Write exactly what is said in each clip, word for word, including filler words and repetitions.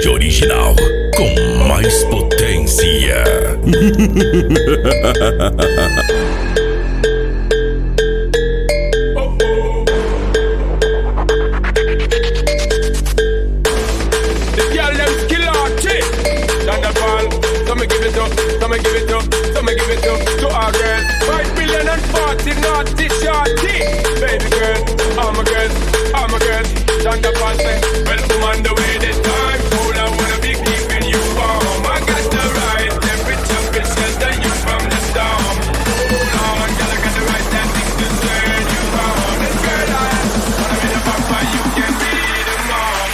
Cláudio Original, com mais potência. I'ma give it up, I'ma give it up to our girls. Five billion and forty naughty shorty. Baby girl, all my girls, all my girls. Thunder Paul say, well, come on the way this time. Cool, I wanna be keeping you warm. I got the right temperature, will shelter you from the storm. Hold on, girl, I got the right tactics to turn you on. And girl, I wanna be the papa, you can be the mom.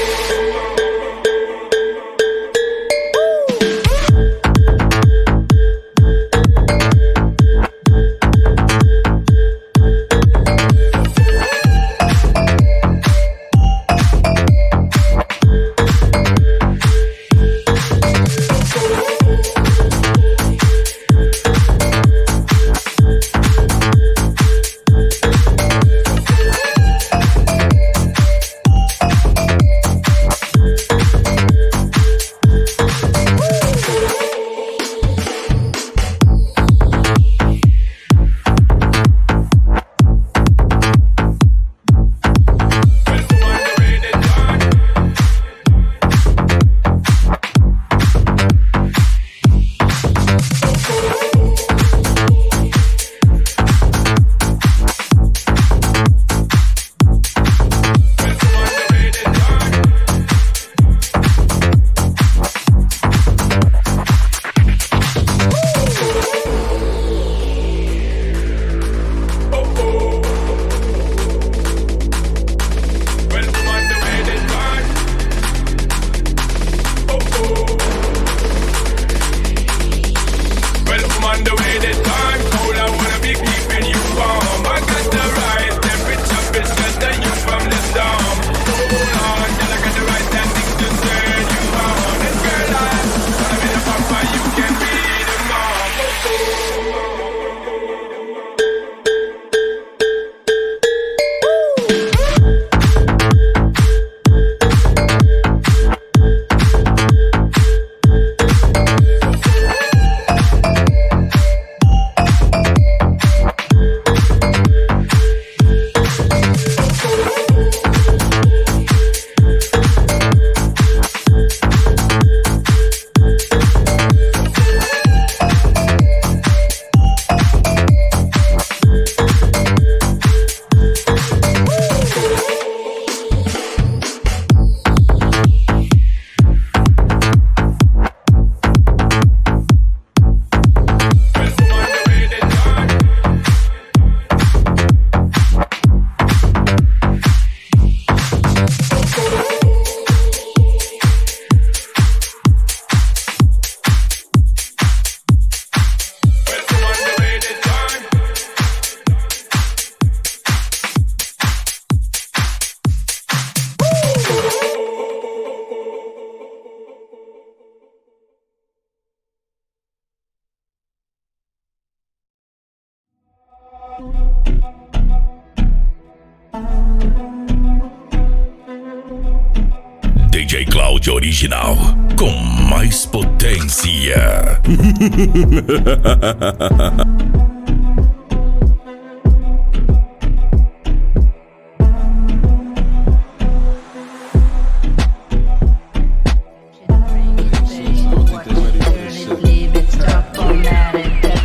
D J Cláudio Original, com mais potência.